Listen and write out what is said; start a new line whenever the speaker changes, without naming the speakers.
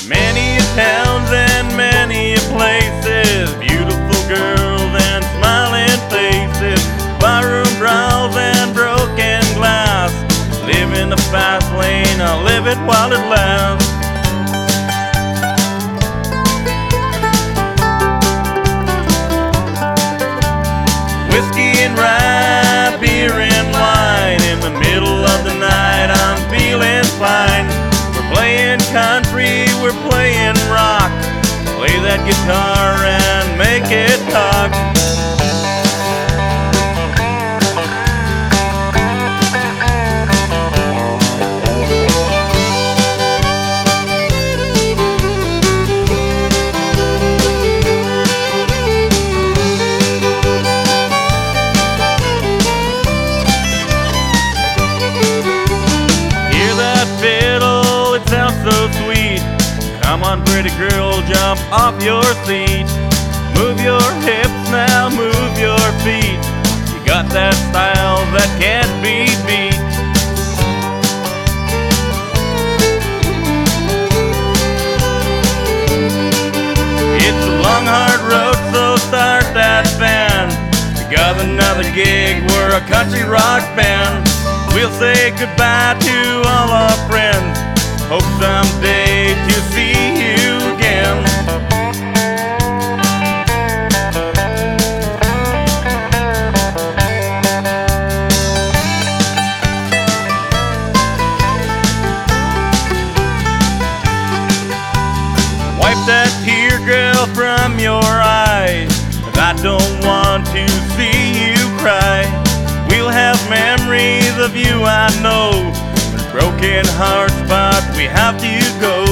Many towns and many places, beautiful girls and smiling faces, barroom brawls and broken glass. Live in the fast lane, I'll live it while it lasts. Whiskey and rye, beer and wine, in the middle of the night I'm feeling fine. We're playing country, we're playing rock. Play that guitar and make it talk. So sweet. Come on, pretty girl, jump off your seat. Move your hips now, move your feet. You got that style that can't be beat. It's a long, hard road, so start that band. We got another gig, we're a country rock band. We'll say goodbye to all our friends. Hope someday to see you again. Wipe that tear, girl, from your eyes, 'cause I don't want to see you cry. We'll have memories of you, I know. Broken hearts, but we have to go.